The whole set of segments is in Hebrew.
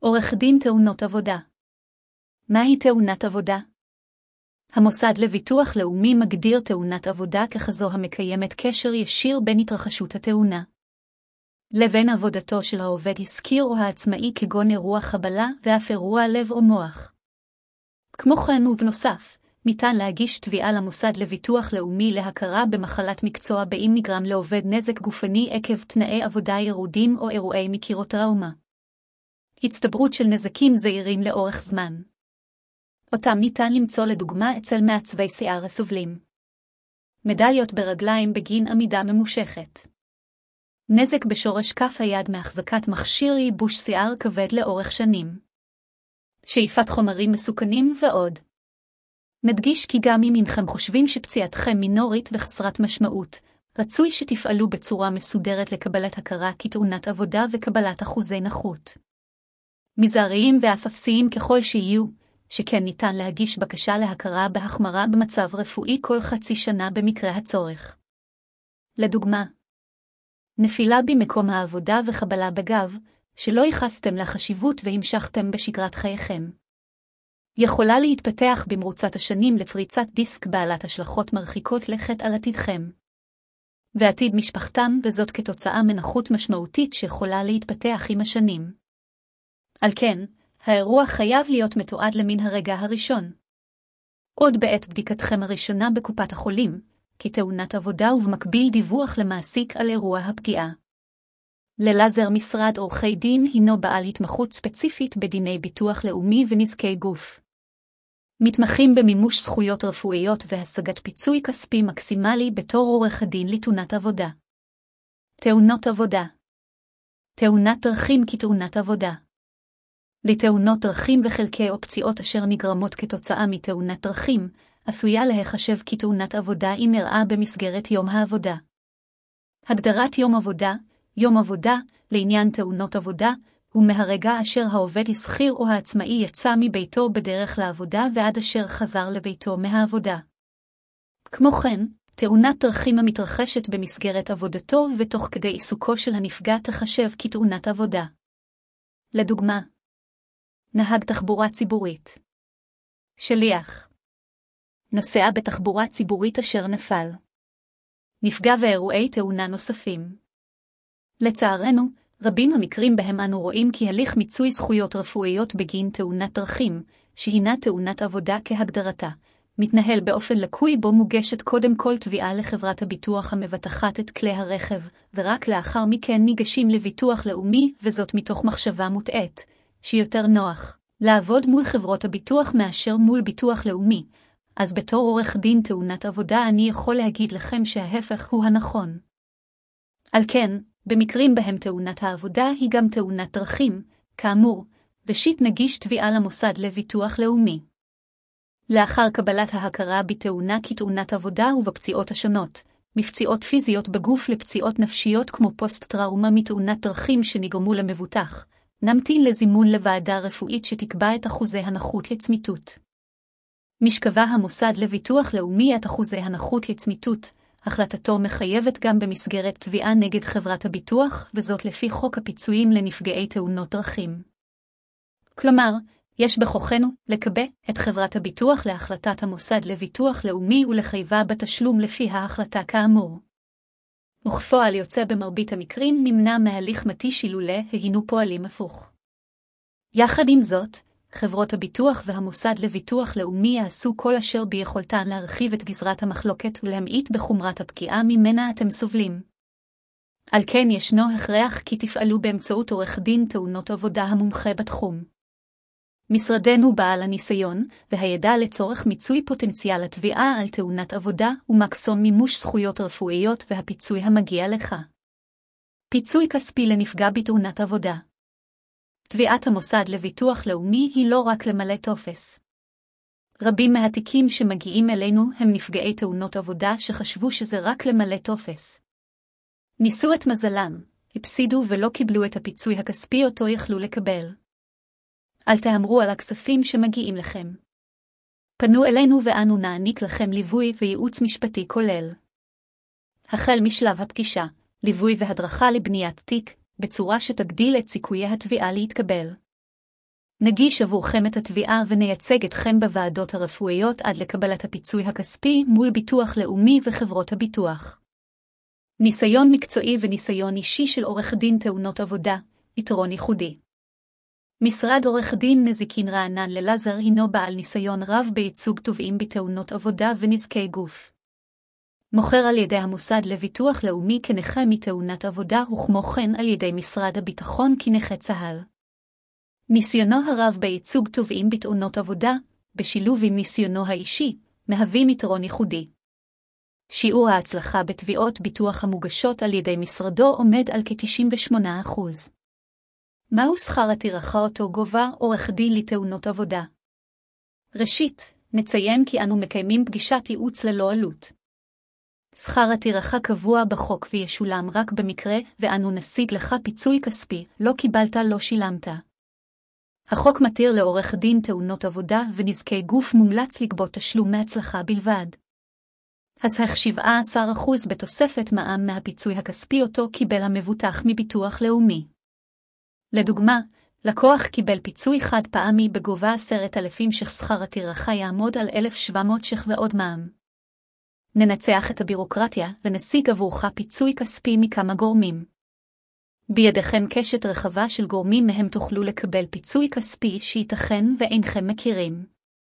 עורך דין תאונות עבודה. מהי תאונת עבודה? המוסד לביטוח לאומי מגדיר תאונת עבודה ככזו המקיימת קשר ישיר בין התרחשות התאונה לבין עבודתו של העובד עסקי או העצמאי, כגון אירוע חבלה ואף אירוע לב או מוח. כמו כן ובנוסף, ניתן להגיש תביעה למוסד לביטוח לאומי להכרה במחלת מקצוע באם נגרם לעובד נזק גופני עקב תנאי עבודה ירודים או אירועי מיקרוטראומה. הצטברות של נזקים זעירים לאורך זמן. אותם ניתן למצוא לדוגמה אצל מעצבי שיער הסובלים מדליות ברגליים בגין עמידה ממושכת. נזק בשורש כף היד מהחזקת מכשיר ייבוש שיער כבד לאורך שנים. שאיפת חומרים מסוכנים ועוד. נדגיש כי גם אם אינכם חושבים שפציעתכם מינורית וחסרת משמעות, רצוי שתפעלו בצורה מסודרת לקבלת הכרה כתאונת עבודה וקבלת אחוזי נכות מזעריים ואף אפסיים ככל שיהיו, שכן ניתן להגיש בקשה להכרה בהחמרה במצב רפואי כל חצי שנה במקרה הצורך. לדוגמה, נפילה במקום העבודה וחבלה בגב, שלא ייחסתם לחשיבות והמשכתם בשגרת חייכם. יכולה להתפתח במרוצת השנים לפריצת דיסק בעלת השלכות מרחיקות לכת על עתידכם ועתיד משפחתם, וזאת כתוצאה מנכות משמעותית שיכולה להתפתח עם השנים. על כן, האירוע חייב להיות מתועד למן הרגע הראשון. עוד בעת בדיקתכם הראשונה בקופת החולים, כתאונת עבודה, ובמקביל דיווח למעסיק על אירוע הפגיעה. ללזר משרד עורכי דין הינו בעל התמחות ספציפית בדיני ביטוח לאומי ונזקי גוף. מתמחים במימוש זכויות רפואיות והשגת פיצוי כספי מקסימלי בתור עורך הדין לתאונת עבודה. תאונות עבודה. תאונת דרכים כתאונת עבודה. לתאונות דרכים וחלקי או פציעות אשר נגרמות כתוצאה מתאונת דרכים, עשויה להיחשב כתאונת עבודה אם אירעה במסגרת יום העבודה. הגדרת יום עבודה. יום עבודה, לעניין תאונות עבודה, הוא מהרגע אשר העובד השכיר או העצמאי יצא מביתו בדרך לעבודה ועד אשר חזר לביתו מהעבודה. כמו כן, תאונת דרכים המתרחשת במסגרת עבודתו ותוך כדי עיסוקו של הנפגע תחשב כתאונת עבודה. לדוגמה, נהג תחבורה ציבורית. שליח. נוסע בתחבורה ציבורית אשר נפל. נפגע ואירועי תאונה נוספים. לצערנו, רבים המקרים בהם אנו רואים כי הליך מיצוי זכויות רפואיות בגין תאונת דרכים, שהינה תאונת עבודה כהגדרתה, מתנהל באופן לקוי בו מוגשת קודם כל תביעה לחברת הביטוח המבטחת את כלי הרכב, ורק לאחר מכן ניגשים לביטוח לאומי, וזאת מתוך מחשבה מוטעית, שיותר נוח לעבוד מול חברות הביטוח מאשר מול ביטוח לאומי. אז בתור עורך דין תאונת עבודה אני יכול להגיד לכם שההפך הוא הנכון. על כן, במקרים בהם תאונת העבודה היא גם תאונת דרכים, כאמור, ראשית נגיש תביעה למוסד לביטוח לאומי. לאחר קבלת ההכרה בתאונה כתאונת עבודה ובפציעות השונות, מפציעות פיזיות בגוף לפציעות נפשיות כמו פוסט-טראומה מתאונת דרכים שנגרמו למבוטח, נמתין לזימון לוועדה רפואית שתקבע את אחוזי הנכות לצמיתות. משקבע המוסד לביטוח לאומי את אחוזי הנכות לצמיתות, החלטתו מחייבת גם במסגרת תביעה נגד חברת הביטוח, וזאת לפי חוק הפיצויים לנפגעי תאונות דרכים. כלומר, יש בכוחנו לקבע את חברת הביטוח להחלטת המוסד לביטוח לאומי ולחייבה בתשלום לפי ההחלטה כאמור. וכפועל יוצא במרבית המקרים נמנע מהליך מתיש אילולא היינו פועלים הפוך. יחד עם זאת, חברות הביטוח והמוסד לביטוח לאומי יעשו כל אשר ביכולתן להרחיב את גזרת המחלוקת ולהמעיט בחומרת הפגיעה ממנה אתם סובלים. על כן ישנו הכרח כי תפעלו באמצעות עורך דין תאונות עבודה המומחה בתחום. משרדנו בעל הניסיון והידע לצורך מיצוי פוטנציאל התביעה על תאונת עבודה ומקסום מימוש זכויות רפואיות והפיצוי המגיע לך. פיצוי כספי לנפגע בתאונת עבודה. תביעת המוסד לביטוח לאומי היא לא רק למלא טופס. רבים מהתיקים שמגיעים אלינו הם נפגעי תאונות עבודה שחשבו שזה רק למלא טופס. ניסו את מזלם, הפסידו ולא קיבלו את הפיצוי הכספי אותו יכלו לקבל. אל תאמרו על הכספים שמגיעים לכם. פנו אלינו ואנו נעניק לכם ליווי וייעוץ משפטי כולל. החל משלב הפגישה, ליווי והדרכה לבניית תיק, בצורה שתגדיל את סיכויי התביעה להתקבל. נגיש עבורכם את התביעה ונייצג אתכם בוועדות הרפואיות עד לקבלת הפיצוי הכספי מול ביטוח לאומי וחברות הביטוח. ניסיון מקצועי וניסיון אישי של עורך דין תאונות עבודה, יתרון ייחודי. משרד עורך דין נזיקין רענן ללזר הינו בעל ניסיון רב בייצוג תובעים בתאונות עבודה ונזקי גוף. מוכר על ידי המוסד לביטוח לאומי כנכה מתאונת עבודה וכמו כן על ידי משרד הביטחון כנכה צה"ל. ניסיונו הרב בייצוג תובעים בתאונות עבודה, בשילוב עם ניסיונו האישי, מהווים יתרון ייחודי. שיעור ההצלחה בתביעות ביטוח המוגשות על ידי משרדו עומד על כ-98%. מהו שכר הטרחה אותו גובה עורך דין לתאונות עבודה? ראשית, נציין כי אנו מקיימים פגישת ייעוץ ללא עלות. שכר הטרחה קבוע בחוק וישולם רק במקרה ואנו נשיג לך פיצוי כספי, לא קיבלת לא שילמת. החוק מתיר לעורך דין תאונות עבודה ונזקי גוף מומלץ לגבות תשלום מהצלחה בלבד. הסך 17% בתוספת מע"מ מהפיצוי הכספי אותו קיבל המבוטח מביטוח לאומי. לדוגמה, לקוח קיבל פיצוי חד פעמי בגובה 10,000 שכר הטרחה יעמוד על 1,700 ועוד מע"מ. ננצח את הבירוקרטיה ונשיג עבורך פיצוי כספי מכמה גורמים. בידיכם קשת רחבה של גורמים מהם תוכלו לקבל פיצוי כספי שייתכן ואינכם מכירים.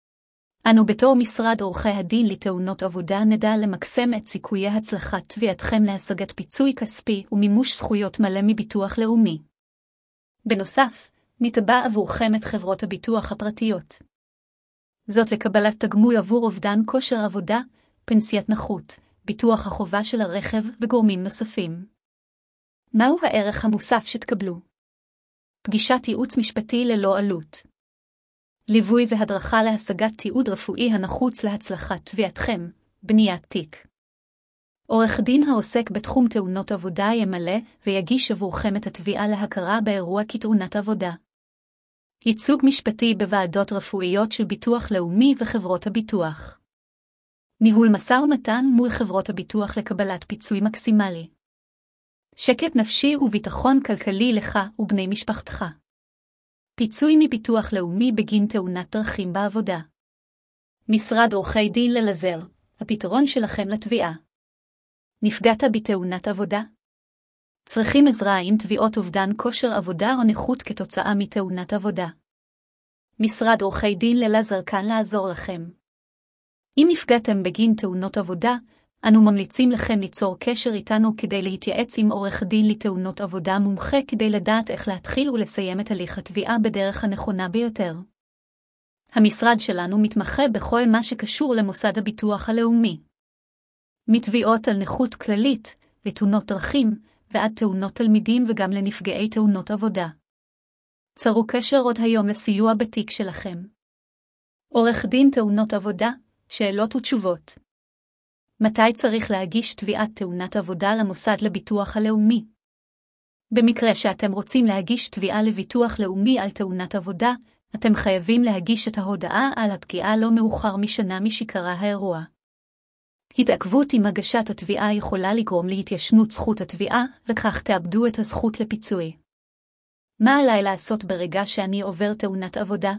אנו בתור משרד עורכי הדין לתאונות עבודה נדע למקסם את סיכויי הצלחת תביעתכם להשגת פיצוי כספי ומימוש זכויות מלא מביטוח לאומי. בנוסף, נתבע עבורכם את חברות הביטוח הפרטיות. זאת לקבלת תגמול עבור אובדן כושר עבודה, פנסיית נכות, ביטוח החובה של הרכב וגורמים נוספים. מהו הערך המוסף שתקבלו? פגישת ייעוץ משפטי ללא עלות. ליווי והדרכה להשגת תיעוד רפואי הנחוץ להצלחת תביעתכם, בניית תיק. עורך דין העוסק בתחום תאונות עבודה ימלא ויגיש עבורכם את התביעה להכרה באירוע כתאונת עבודה. ייצוג משפטי בוועדות רפואיות של ביטוח לאומי וחברות הביטוח. ניהול משא ומתן מול חברות הביטוח לקבלת פיצוי מקסימלי. שקט נפשי וביטחון כלכלי לך ובני משפחתך. פיצוי מביטוח לאומי בגין תאונת דרכים בעבודה. משרד עורכי דין ללזר, הפתרון שלכם לתביעה. נפגעת בתאונת עבודה? צריכים עזרה עם תביעות אובדן כושר עבודה או נכות כתוצאה מתאונת עבודה. משרד עורכי דין ללזר כאן לעזור לכם. אם נפגעתם בגין תאונות עבודה, אנו ממליצים לכם ליצור קשר איתנו כדי להתייעץ עם עורך דין לתאונות עבודה מומחה כדי לדעת איך להתחיל ולסיים את הליך התביעה בדרך הנכונה ביותר. המשרד שלנו מתמחה בכל מה שקשור למוסד הביטוח הלאומי. מתביעות על נכות כללית, לתאונות דרכים, ועד תאונות תלמידים וגם לנפגעי תאונות עבודה. צרו קשר עוד היום לסיוע בתיק שלכם. עורך דין תאונות עבודה, שאלות ותשובות. מתי צריך להגיש תביעת תאונת עבודה למוסד לביטוח הלאומי? במקרה שאתם רוצים להגיש תביעה לביטוח לאומי על תאונת עבודה, אתם חייבים להגיש את ההודעה על הפגיעה לא מאוחר משנה משקרה האירוע. התעכבות עם הגשת התביעה יכולה לגרום להתיישנות זכות התביעה, וכך תאבדו את הזכות לפיצוי. מה עליי לעשות ברגע שאני עובר תאונת עבודה?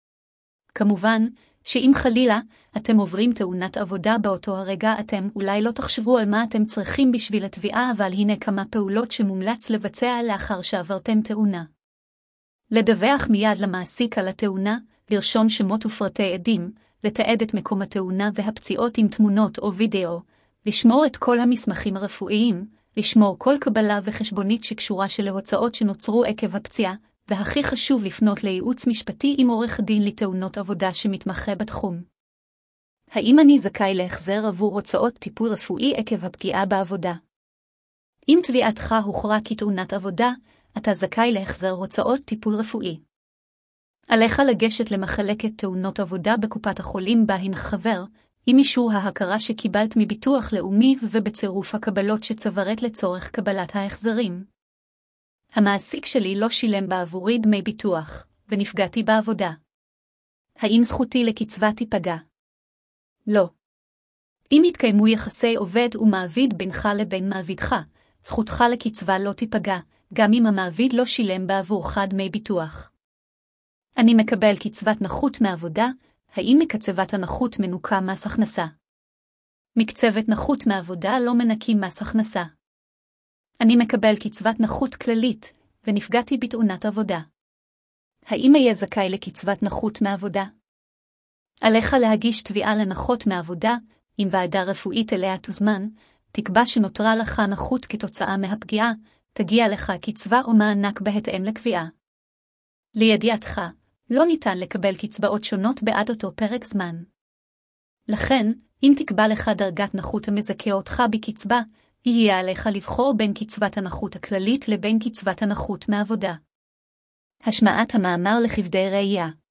כמובן, שאם חלילה אתם עוברים תאונת עבודה באותו הרגע אתם אולי לא תחשבו על מה אתם צריכים בשביל התביעה, אבל הנה כמה פעולות שמומלץ לבצע לאחר שעברתם תאונה. לדווח מיד למעסיק על התאונה, לרשום שמות ופרטי עדים, לתעד את מקום התאונה והפציעות עם תמונות או וידאו, לשמור את כל המסמכים הרפואיים, לשמור כל קבלה וחשבונית שקשורה של ההוצאות שנוצרו עקב הפציעה, והכי חשוב לפנות לייעוץ משפטי עם עורך דין לתאונות עבודה שמתמחה בתחום. האם אני זכאי להחזר עבור הוצאות טיפול רפואי עקב הפגיעה בעבודה? אם תביעתך הוכרה כתאונת עבודה, אתה זכאי להחזר הוצאות טיפול רפואי. עליך לגשת למחלקת תאונות עבודה בקופת החולים בה הנך חבר, עם אישור ההכרה שקיבלת מביטוח לאומי ובצירוף הקבלות שצברת לצורך קבלת ההחזרים. המעסיק שלי לא שילם בעבורי דמי ביטוח, ונפגעתי בעבודה. האם זכותי לקצבה תיפגע? לא. אם יתקיימו יחסי עובד ומעביד בינך לבין מעבידך, זכותך לקצבה לא תיפגע, גם אם המעביד לא שילם בעבורך דמי ביטוח. אני מקבל קצבת נכות מעבודה, האם מקצבת הנכות מנוכה מס הכנסה? מקצבת נכות מעבודה לא מנקים מס הכנסה. אני מקבל קצבת נכות כללית, ונפגעתי בתאונת עבודה. האם אהיה זכאי לקצבת נכות מעבודה? עליך להגיש תביעה לנכות מעבודה, אם ועדה רפואית אליה תוזמן, תקבע שנותרה לך נכות כתוצאה מהפגיעה, תגיע לך קצבה או מענק בהתאם לקביעה. לידיעתך, לא ניתן לקבל קצבאות שונות בעד אותו פרק זמן. לכן, אם תקבע לך דרגת נכות המזכה אותך בקצבה, יהיה עליך לבחור בין קצבת הנכות הכללית לבין קצבת הנכות מעבודה. השמעת המאמר לכבדי ראייה.